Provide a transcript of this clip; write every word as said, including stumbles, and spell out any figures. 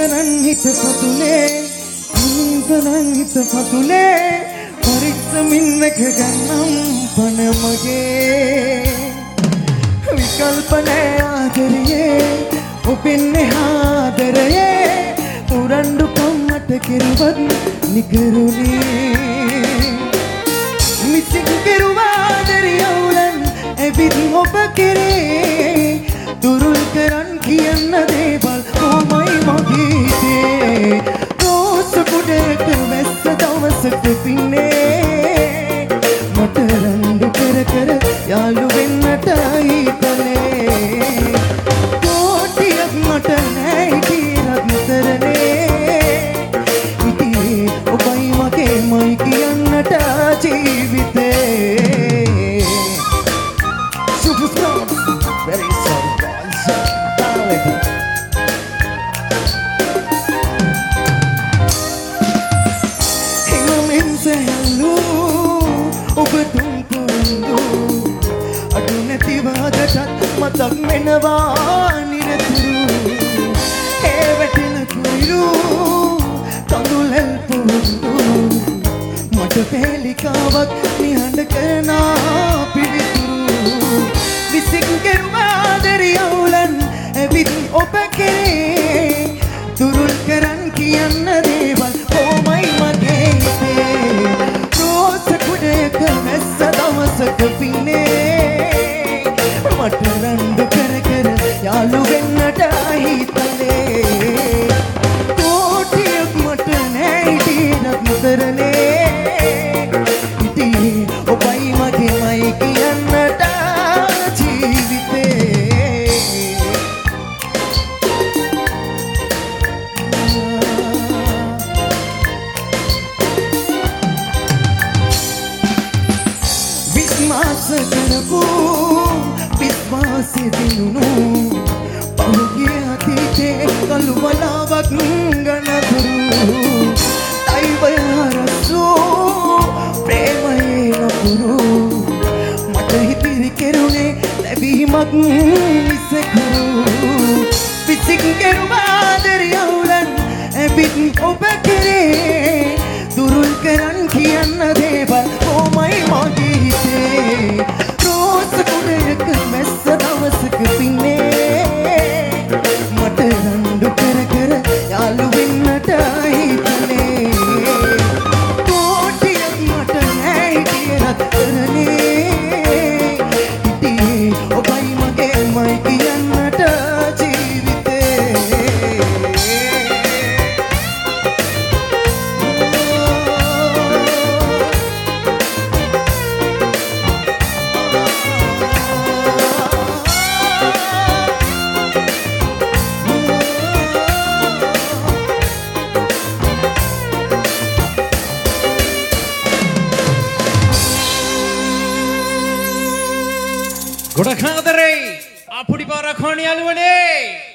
කරන් හිත පතුලේ කරන් හිත පතුලේ පරිස්සමින් එක ගන්නම් පන මගේ විකල්පනේ ආදරයේ ඔපින්නේ ආදරයේ පුරන්ඩු කම්මට කෙරුවත් නිකරුණේ මිසික් කෙරුවාදරියවුලන් ඇවිත් ඔබ කෙරේ දුරුල් කරන් කියන්න දේවල් කොමයි මගීතේ රෝස කුඩේක වැස්ස දවසක පින්නේ මට රණ්ඩු කර කර යාළු වෙන්නට හිතනේ කෝටියක් මට නැයි රත්තරනේ ඉතියේ ඔබයි මගේමයි කියන්නට ජීවිතේ Superstar very sorry boys darling Himamin sehlu ඔබ තුන් කුරුඳු අඩු නැති වාදටත් මතක් වෙනවා නිරතුරු ඒ වැටෙන කුයිරු කඳුලෙල් පුරුදු මට පෙලිකාවක් නිහඬ කරන පිළිතුරු විසික් කෙරුවා දරියවුලන් ඇවිත් ඔබ කෙරේ දුරුල් කරන් කියන්න දේවල් කොමයි මගේ හිතේ රෝස කුඩේක මැස්ස දවසක පින්නේ මට රණ්ඩු කර කර යාළු වෙන්නට හිතනේ කෝටියක් මට නැයි රත්තරනේ ඉතියේ ඔබයි මගේමයි කියන්නට ජීවිතේ විශ්වාස කරපු විශ්වාසෙ දිනුනු පහුගිය අතීතේ කළු බලාවක් ගනතුරු දෛවය හරසෝ ප්‍රේමයේ නපුරු මට හිතිරි කෙරුණේ ලැබීමක් නිසකරු විසික් කෙරුවා දරියවුලන් ඇවිත් ඔබ කෙරේ දුරුල් කරන් කියන්න දේවල් කොමයි මගේ හිතේ රෝස කුඩයක මැස්ස දවසක පින්නේ මට රණ්ඩු කර කර යාළු වෙන්නට හිතනේ කෝටියක් මට නැයි රත්තරනේ ඉතියේ ඔබයි මගේමයි කියන්නට ජීවිතේ ගොඩක් ආදරේ අපුඩි පාරක් හොණ යාළුවනේ